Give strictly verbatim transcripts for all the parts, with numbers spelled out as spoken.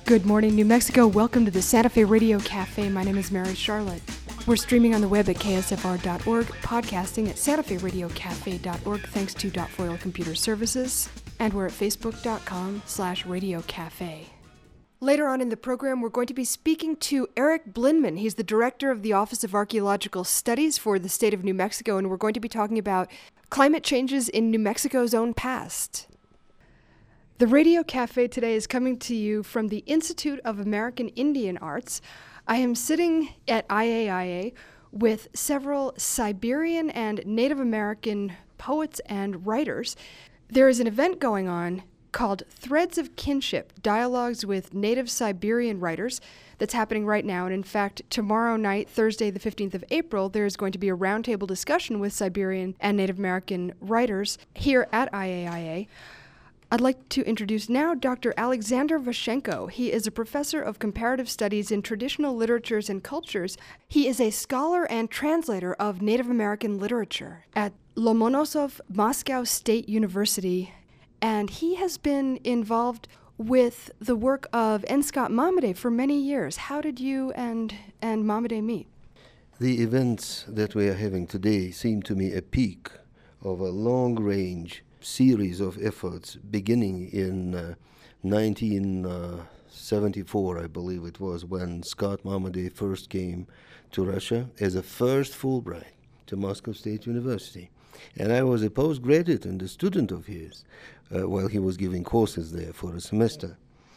Good morning, New Mexico. Welcome to the Santa Fe Radio Cafe. My name is Mary Charlotte. We're streaming on the web at K S F R dot org, podcasting at santa fe radio cafe dot org, thanks to Dotfoil Computer Services, and we're at facebook.com slash radio cafe. Later on in the program, we're going to be speaking to Eric Blinman. He's the director of the Office of Archaeological Studies for the state of New Mexico, and we're going to be talking about climate changes in New Mexico's own past. The Radio Cafe today is coming to you from the Institute of American Indian Arts. I am sitting at I A I A with several Siberian and Native American poets and writers. There is an event going on called Threads of Kinship, Dialogues with Native Siberian Writers, that's happening right now. And in fact, tomorrow night, Thursday, the fifteenth of April, there is going to be a roundtable discussion with Siberian and Native American writers here at I A I A. I'd like to introduce now Doctor Alexander Vashenko. He is a professor of comparative studies in traditional literatures and cultures. He is a scholar and translator of Native American literature at Lomonosov Moscow State University, and he has been involved with the work of N. Scott Momaday for many years. How did you and, and Momaday meet? The events that we are having today seem to me a peak of a long-range series of efforts beginning in uh, nineteen seventy-four, I believe it was, when Scott Momaday first came to Russia as a first Fulbright to Moscow State University. And I was a postgraduate and a student of his uh, while he was giving courses there for a semester.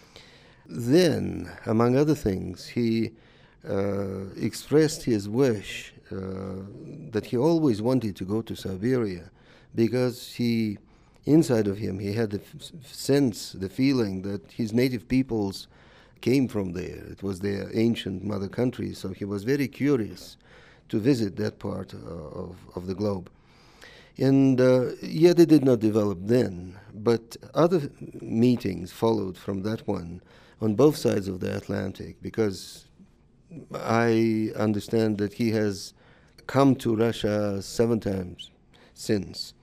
Then, among other things, he uh, expressed his wish uh, that he always wanted to go to Siberia because he inside of him, he had the f- sense, the feeling that his native peoples came from there. It was their ancient mother country, so he was very curious to visit that part uh, of, of the globe. And uh, yet it did not develop then, but other meetings followed from that one on both sides of the Atlantic, because I understand that he has come to Russia seven times since.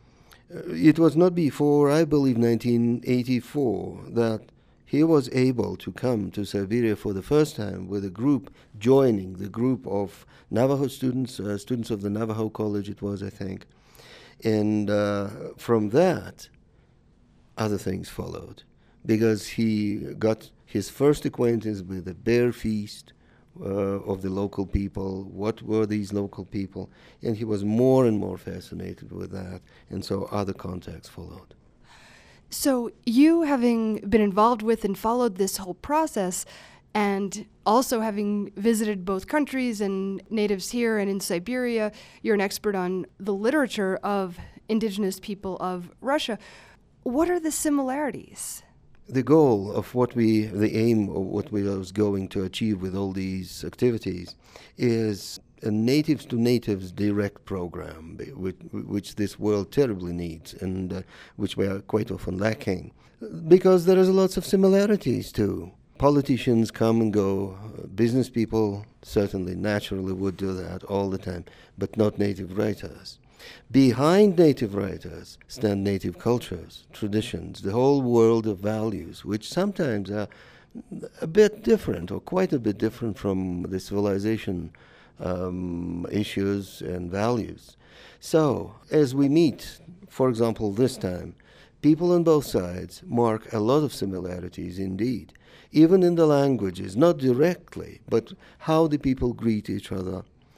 It was not before, I believe, nineteen eighty-four that he was able to come to Siberia for the first time with a group joining the group of Navajo students, uh, students of the Navajo College it was, I think. And uh, from that, other things followed, because he got his first acquaintance with the bear feast Uh, of the local people. What were these local people? And he was more and more fascinated with that, and so other contacts followed. So you, having been involved with and followed this whole process, and also having visited both countries and natives here and in Siberia, you're an expert on the literature of indigenous people of Russia. What are the similarities? The goal of what we, the aim of what we was going to achieve with all these activities is a natives to natives direct program, which, which this world terribly needs and uh, which we are quite often lacking. Because there is lots of similarities too. Politicians come and go, business people certainly naturally would do that all the time, but not native writers. Behind native writers stand native cultures, traditions, the whole world of values, which sometimes are a bit different or quite a bit different from the civilization um, issues and values. So, as we meet, for example, this time, people on both sides mark a lot of similarities indeed, even in the languages, not directly, but how the people greet each other,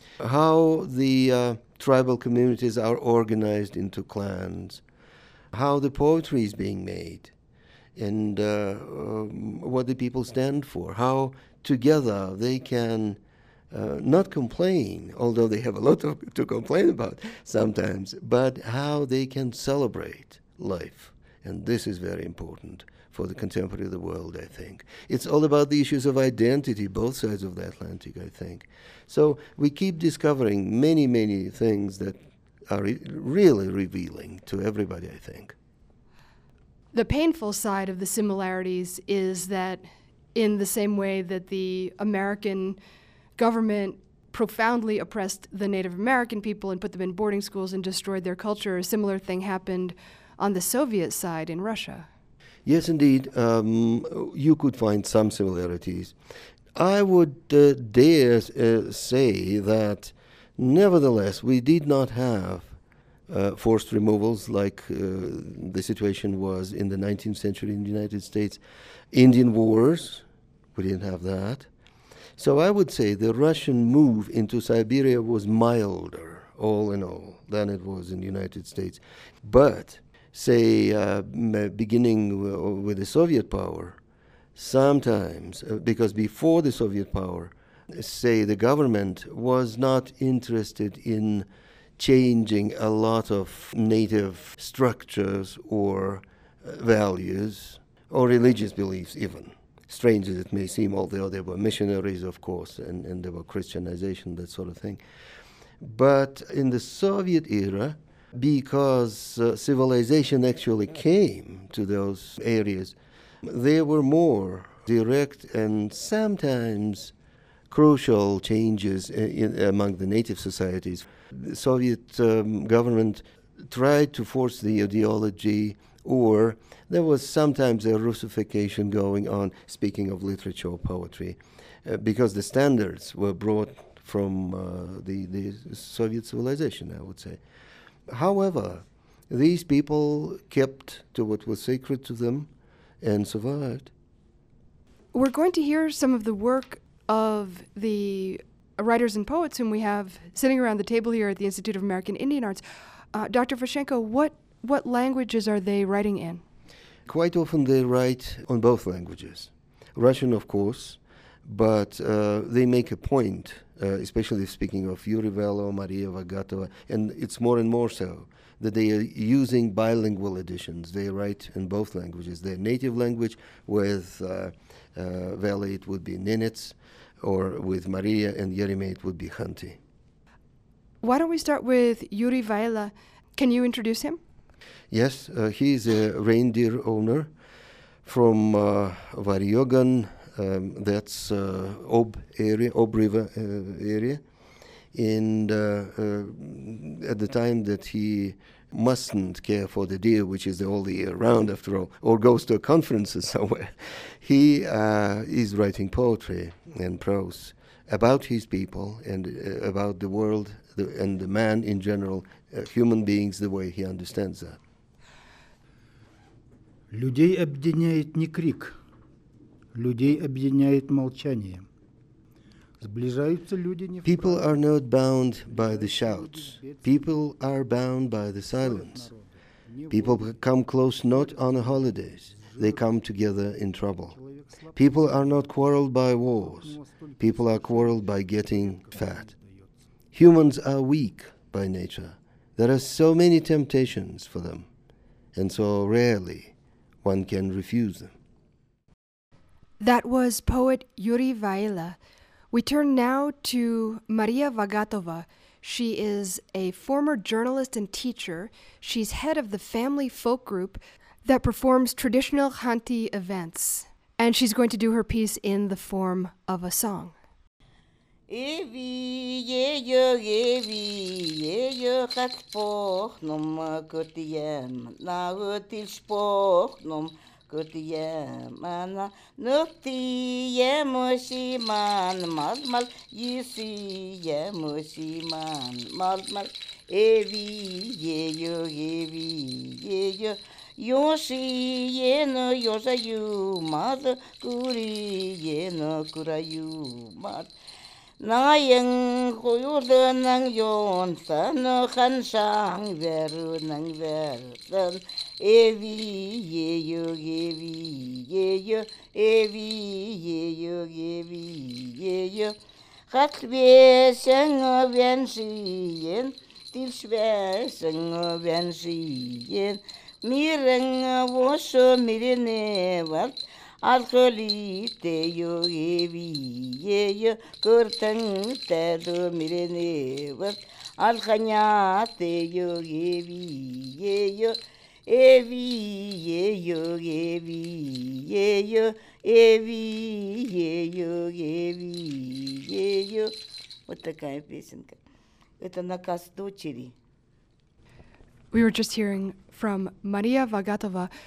how the uh, tribal communities are organized into clans, how the poetry is being made, and uh, um, what the people stand for, how together they can uh, not complain, although they have a lot of, to complain about sometimes, but how they can celebrate life. And this is very important for the contemporary of the world, I think. It's all about the issues of identity, both sides of the Atlantic, I think. So we keep discovering many, many things that are re- really revealing to everybody, I think. The painful side of the similarities is that in the same way that the American government profoundly oppressed the Native American people and put them in boarding schools and destroyed their culture, a similar thing happened on the Soviet side in Russia. Yes, indeed. Um, you could find some similarities. I would uh, dare uh, say that, nevertheless, we did not have uh, forced removals like uh, the situation was in the nineteenth century in the United States. Indian wars, we didn't have that. So I would say the Russian move into Siberia was milder, all in all, than it was in the United States. But say, uh, beginning w- with the Soviet power, sometimes, uh, because before the Soviet power, say, the government was not interested in changing a lot of native structures or uh, values or religious beliefs even. Strange as it may seem, although there were missionaries, of course, and, and there were Christianization, that sort of thing. But in the Soviet era, because uh, civilization actually came to those areas, there were more direct and sometimes crucial changes in, among the native societies. The Soviet um, government tried to force the ideology, or there was sometimes a Russification going on, speaking of literature or poetry, uh, because the standards were brought from uh, the, the Soviet civilization, I would say. However, these people kept to what was sacred to them and survived. We're going to hear some of the work of the writers and poets whom we have sitting around the table here at the Institute of American Indian Arts. Uh, Doctor Vashenko, what, what languages are they writing in? Quite often they write on both languages. Russian, of course, but uh, they make a point, uh, especially speaking of Yuri Velo, Maria Vagatova, and it's more and more so, that they are using bilingual editions. They write in both languages. Their native language, with uh, uh, Velo it would be Nenets, or with Maria and Yerime it would be Khanty. Why don't we start with Yuri Vaila? Can you introduce him? Yes, uh, he is a reindeer owner from uh, Varyogan, um, that's uh, Ob area, Ob River uh, area. And uh, uh, at the time that he mustn't care for the deer, which is all the year round after all, or goes to conferences somewhere, he uh, is writing poetry and prose about his people and uh, about the world the, and the man in general, uh, human beings, the way he understands that. Людей объединяет не крик, людей объединяет молчание. Сближаются люди не в People are not bound by the shouts. People are bound by the silence. People come close not on the holidays. They come together in trouble. People are not quarreled by wars. People are quarreled by getting fat. Humans are weak by nature. There are so many temptations for them, and so rarely one can refuse them. That was poet Yuri Vaila. We turn now to Maria Vagatova. She is a former journalist and teacher. She's head of the family folk group that performs traditional Khanty events. And she's going to do her piece in the form of a song. Evi ye yo evi ye yo gat spoch nom kotiem na hotil spoch nom kotiem ana nufti ye moshi man mal mal yisi ye moshi man mal mal evi ye yo evi ye yo yoshi ye no yosha yu mad kuri ye no kurayu mad Nang goede nang yon san khan sang veru nang verden evi ye yo evi ye yo evi ye yo evi ye yo hat we sang ven sien til sve sang ven sien mireng wo so mirene wat Alcoholi te yo evi ye yo kurtang te do mirene wat alkhanya te yo evi ye yo evi ye yo evi ye yo evi ye yo evi ye yo. Вот такая песенка. Это наказ дочери. We were just hearing from Maria Vagatova.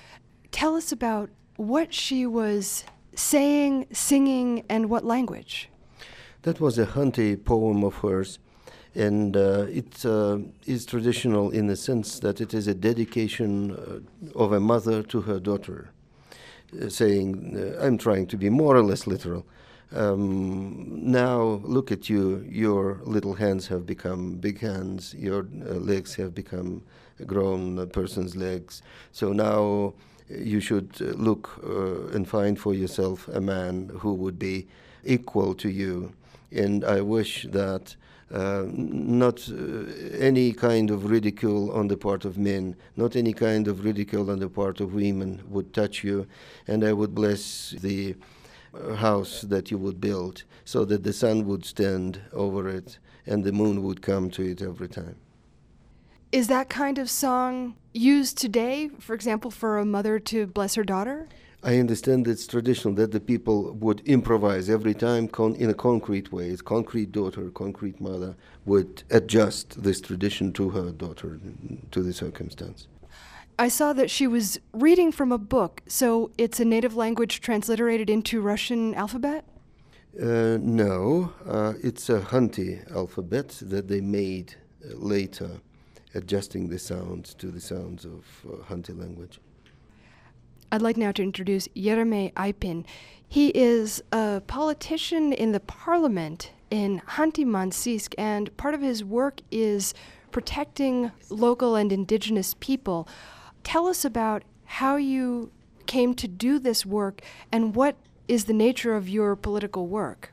Tell us about what she was saying, singing, and what language. That was a Hunty poem of hers, and uh, it uh, is traditional in the sense that it is a dedication uh, of a mother to her daughter, uh, saying, uh, I'm trying to be more or less literal. Um, now look at you, your little hands have become big hands, your uh, legs have become a grown uh, person's legs. So now you should uh, look uh, and find for yourself a man who would be equal to you. And I wish that uh, not uh, any kind of ridicule on the part of men, not any kind of ridicule on the part of women would touch you. And I would bless the house that you would build so that the sun would stand over it and the moon would come to it every time. Is that kind of song used today, for example, for a mother to bless her daughter? I understand it's traditional that the people would improvise every time con- in a concrete way. A concrete daughter, concrete mother would adjust this tradition to her daughter, to the circumstance. I saw that she was reading from a book, so it's a native language transliterated into Russian alphabet? Uh, no, uh, it's a Hunty alphabet that they made uh, later, adjusting the sounds to the sounds of uh, Hunty language. I'd like now to introduce Yeremy Aipin. He is a politician in the parliament in Khanty-Mansiysk, and part of his work is protecting local and indigenous people. Tell us about how you came to do this work and what is the nature of your political work.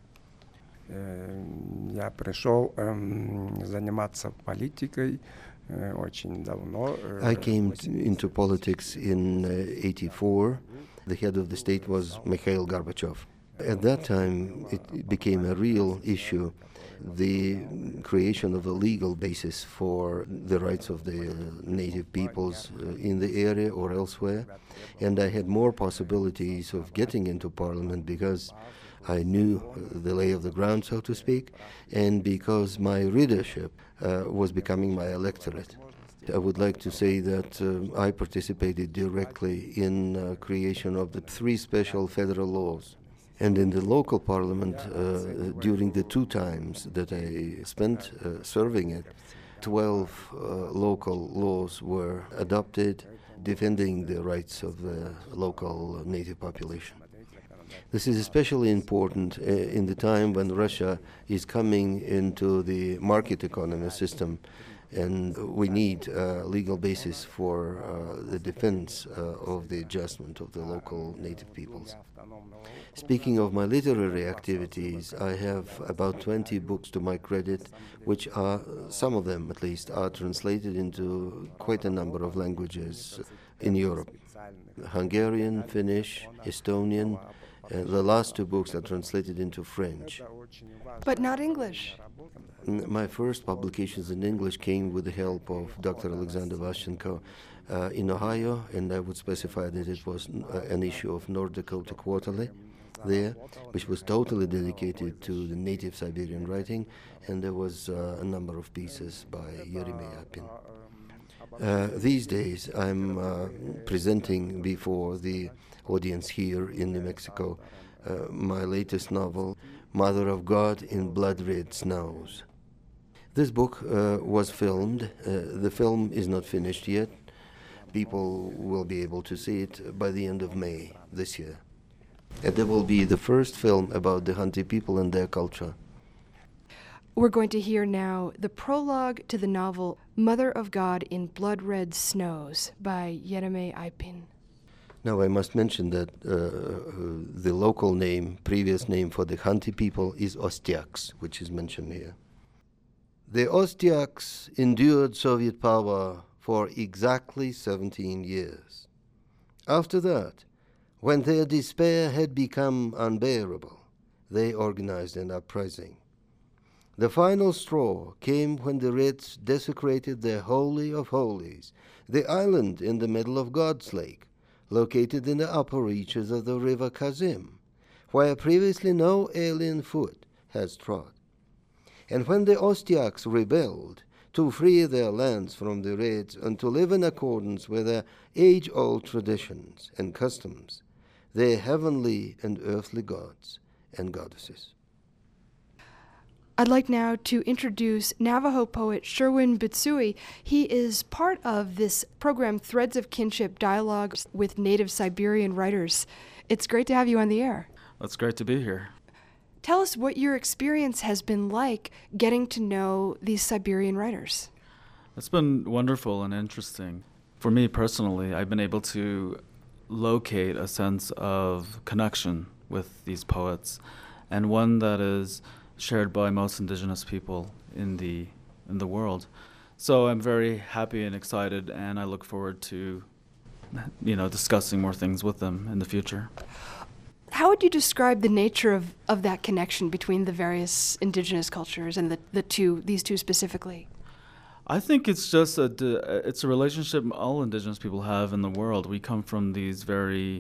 Я пришел заниматься политикой очень давно. I came t- into politics in uh, eighty-four. The head of the state was Mikhail Gorbachev. At that time, it became a real issue, the creation of a legal basis for the rights of the uh, native peoples uh, in the area or elsewhere. And I had more possibilities of getting into parliament because I knew the lay of the ground, so to speak, and because my readership uh, was becoming my electorate. I would like to say that uh, I participated directly in uh, creation of the three special federal laws. And in the local parliament, uh, during the two times that I spent uh, serving it, twelve uh, local laws were adopted defending the rights of the local native population. This is especially important uh, in the time when Russia is coming into the market economy system, and we need a legal basis for uh, the defense uh, of the adjustment of the local native peoples. Speaking of my literary activities, I have about twenty books to my credit, which are, some of them at least, are translated into quite a number of languages in Europe. Hungarian, Finnish, Estonian, and the last two books are translated into French. But not English. My first publications in English came with the help of Doctor Alexander Vashchenko uh, in Ohio, and I would specify that it was uh, an issue of North Dakota Quarterly there, which was totally dedicated to the native Siberian writing, and there was uh, a number of pieces by Yeremy Aipin. Uh, these days, I'm uh, presenting before the audience here in New Mexico uh, my latest novel, Mother of God in Blood Red Snows. This book uh, was filmed. Uh, the film is not finished yet. People will be able to see it by the end of May this year. And there will be the first film about the Hunty people and their culture. We're going to hear now the prologue to the novel Mother of God in Blood Red Snows by Yeremy Aipin. Now I must mention that uh, the local name, previous name for the Hunty people is Ostyaks, which is mentioned here. The Ostyaks endured Soviet power for exactly seventeen years. After that, when their despair had become unbearable, they organized an uprising. The final straw came when the Reds desecrated their Holy of Holies, the island in the middle of God's Lake, located in the upper reaches of the river Kazim, where previously no alien foot has trod. And when the Ostyaks rebelled to free their lands from the raids and to live in accordance with their age-old traditions and customs, their heavenly and earthly gods and goddesses. I'd like now to introduce Navajo poet Sherwin Bitsui. He is part of this program, Threads of Kinship Dialogues with Native Siberian Writers. It's great to have you on the air. It's great to be here. Tell us what your experience has been like getting to know these Siberian writers. It's been wonderful and interesting. For me personally, I've been able to locate a sense of connection with these poets, and one that is shared by most indigenous people in the in the world. So I'm very happy and excited, and I look forward to, you know, discussing more things with them in the future. How would you describe the nature of, of that connection between the various indigenous cultures and the, the two these two specifically? I think it's just a it's a relationship all indigenous people have in the world. We come from these very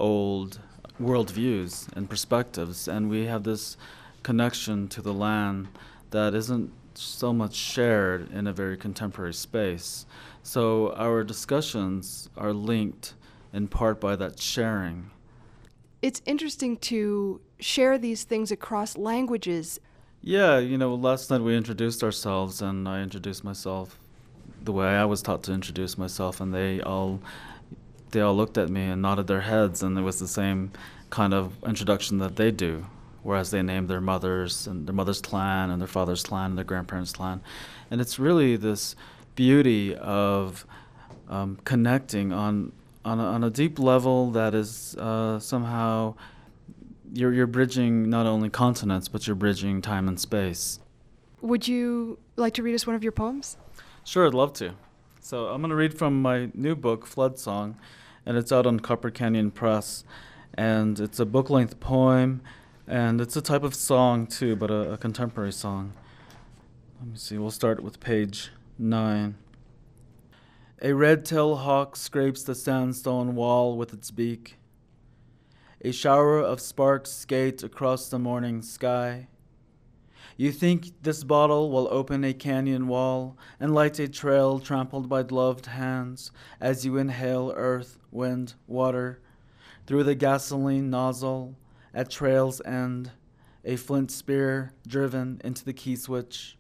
old worldviews and perspectives, and we have this connection to the land that isn't so much shared in a very contemporary space. So our discussions are linked in part by that sharing. It's interesting to share these things across languages. Yeah, you know, last night we introduced ourselves, and I introduced myself the way I was taught to introduce myself, and they all they all looked at me and nodded their heads, and it was the same kind of introduction that they do, whereas they named their mothers and their mother's clan and their father's clan and their grandparents' clan. And it's really this beauty of um, connecting on on a, on a deep level that is uh, somehow you're you're bridging not only continents, but you're bridging time and space. Would you like to read us one of your poems? Sure, I'd love to. So I'm going to read from my new book, Flood Song, and it's out on Copper Canyon Press. And it's a book-length poem, and it's a type of song too, but a, a contemporary song. Let me see, we'll start with page nine. A red-tailed hawk scrapes the sandstone wall with its beak. A shower of sparks skate across the morning sky. You think this bottle will open a canyon wall and light a trail trampled by gloved hands as you inhale earth, wind, water through the gasoline nozzle at trail's end, a flint spear driven into the key switch.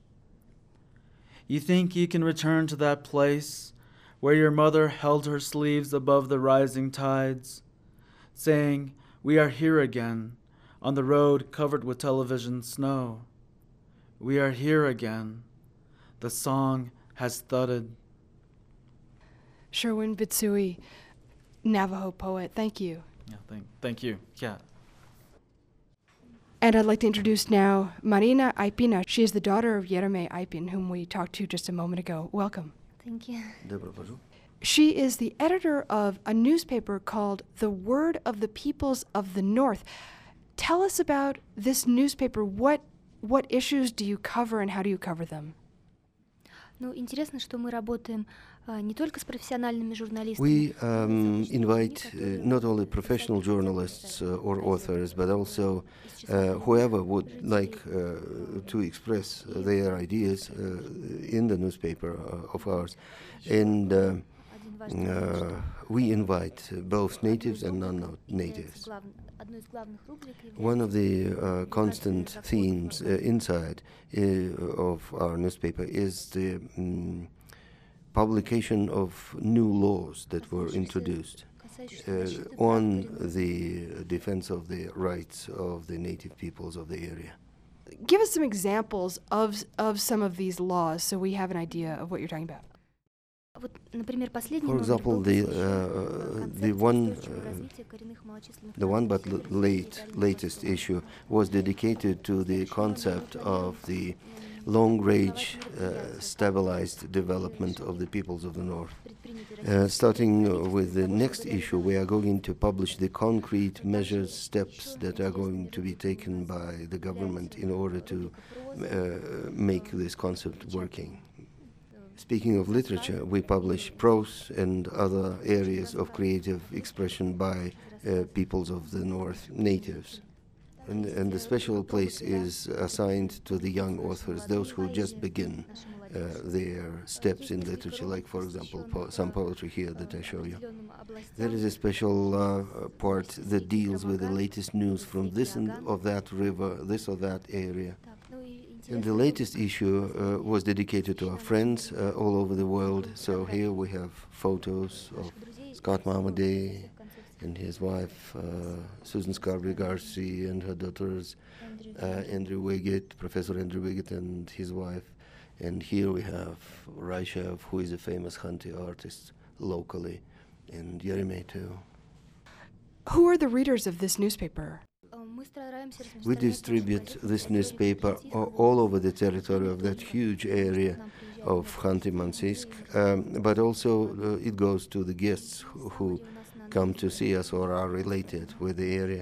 You think you can return to that place where your mother held her sleeves above the rising tides, saying, "We are here again, on the road covered with television snow. We are here again. The song has thudded." Sherwin Bitsui, Navajo poet, thank you. Yeah, thank, thank you. Yeah. And I'd like to introduce now Marina Aipina. She is the daughter of Yereme Aipin, whom we talked to just a moment ago. Welcome. Thank you. She is the editor of a newspaper called The Word of the Peoples of the North. Tell us about this newspaper. What what issues do you cover and how do you cover them? Ну, интересно, что мы работаем не только с профессиональными журналистами. We um, invite uh, not only professional journalists uh, or authors, but also uh, whoever would like uh, to express their ideas uh, in the newspaper uh, of ours. And uh, uh, we invite both natives and non-natives. One of the uh, constant themes uh, inside uh, of our newspaper is the um, publication of new laws that were introduced uh, on the defense of the rights of the native peoples of the area. Give us some examples of of some of these laws so we have an idea of what you're talking about. For example, the uh, the one uh, the one but l- late latest issue was dedicated to the concept of the long-range uh, stabilized development of the peoples of the North. Uh, starting uh, with the next issue, we are going to publish the concrete measures, steps that are going to be taken by the government in order to uh, make this concept working. Speaking of literature, we publish prose and other areas of creative expression by uh, peoples of the North, natives. And, and the special place is assigned to the young authors, those who just begin uh, their steps in literature, like, for example, po- some poetry here that I show you. There is a special uh, part that deals with the latest news from this and of that river, this or that area. And the latest issue uh, was dedicated to our friends uh, all over the world. So here we have photos of Scott Momaday and his wife, uh, Susan Scarborough Garcia, and her daughters, uh, Andrew Wiggett, Professor Andrew Wiggett and his wife. And here we have Raishev, who is a famous Khanty artist locally, and Yeremei too. Who are the readers of this newspaper? We distribute this newspaper a- all over the territory of that huge area of Khanty-Mansiysk, um, but also uh, it goes to the guests who, who come to see us or are related with the area.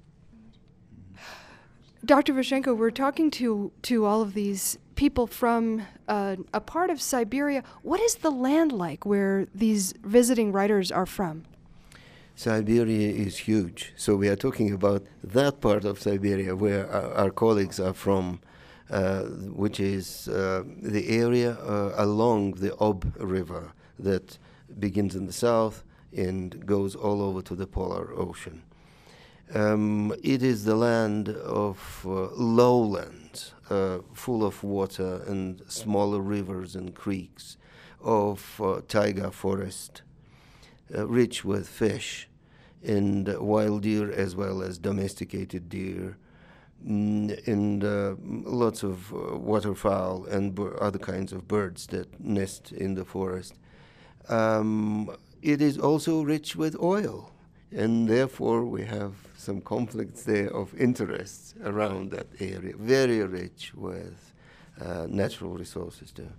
Doctor Vashenko, we're talking to, to all of these people from uh, a part of Siberia. What is the land like where these visiting writers are from? Siberia is huge, so we are talking about that part of Siberia where our, our colleagues are from, uh, which is uh, the area uh, along the Ob River that begins in the south and goes all over to the Polar Ocean. Um, it is the land of uh, lowlands, uh, full of water and smaller rivers and creeks, of uh, taiga forest, uh, rich with fish and uh, wild deer as well as domesticated deer, mm, and uh, lots of uh, waterfowl and b- other kinds of birds that nest in the forest. Um, it is also rich with oil, and therefore we have some conflicts there of interests around that area, very rich with uh, natural resources there.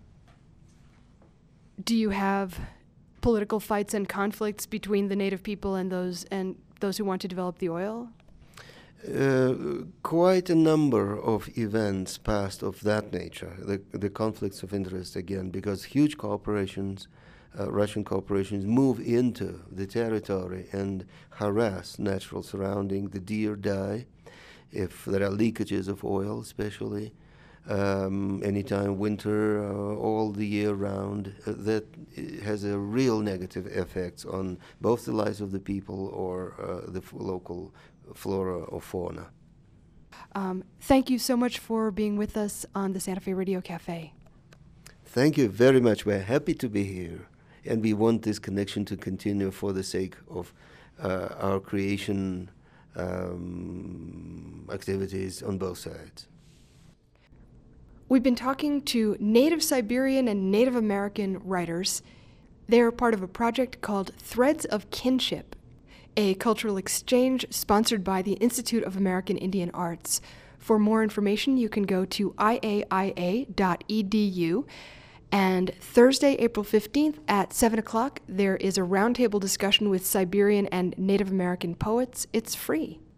Do you have political fights and conflicts between the native people and those and those who want to develop the oil? Uh, quite a number of events passed of that nature, the, the conflicts of interest again, because huge corporations, uh, Russian corporations, move into the territory and harass natural surrounding. The deer die if there are leakages of oil, especially. Um, anytime winter, uh, all the year round, uh, that has a real negative effects on both the lives of the people or uh, the f- local flora or fauna. Um, thank you so much for being with us on the Santa Fe Radio Cafe. Thank you very much. We're happy to be here, and we want this connection to continue for the sake of uh, our creation um, activities on both sides. We've been talking to Native Siberian and Native American writers. They are part of a project called Threads of Kinship, a cultural exchange sponsored by the Institute of American Indian Arts. For more information, you can go to I A I A dot E D U. And Thursday, April fifteenth at seven o'clock, there is a roundtable discussion with Siberian and Native American poets. It's free.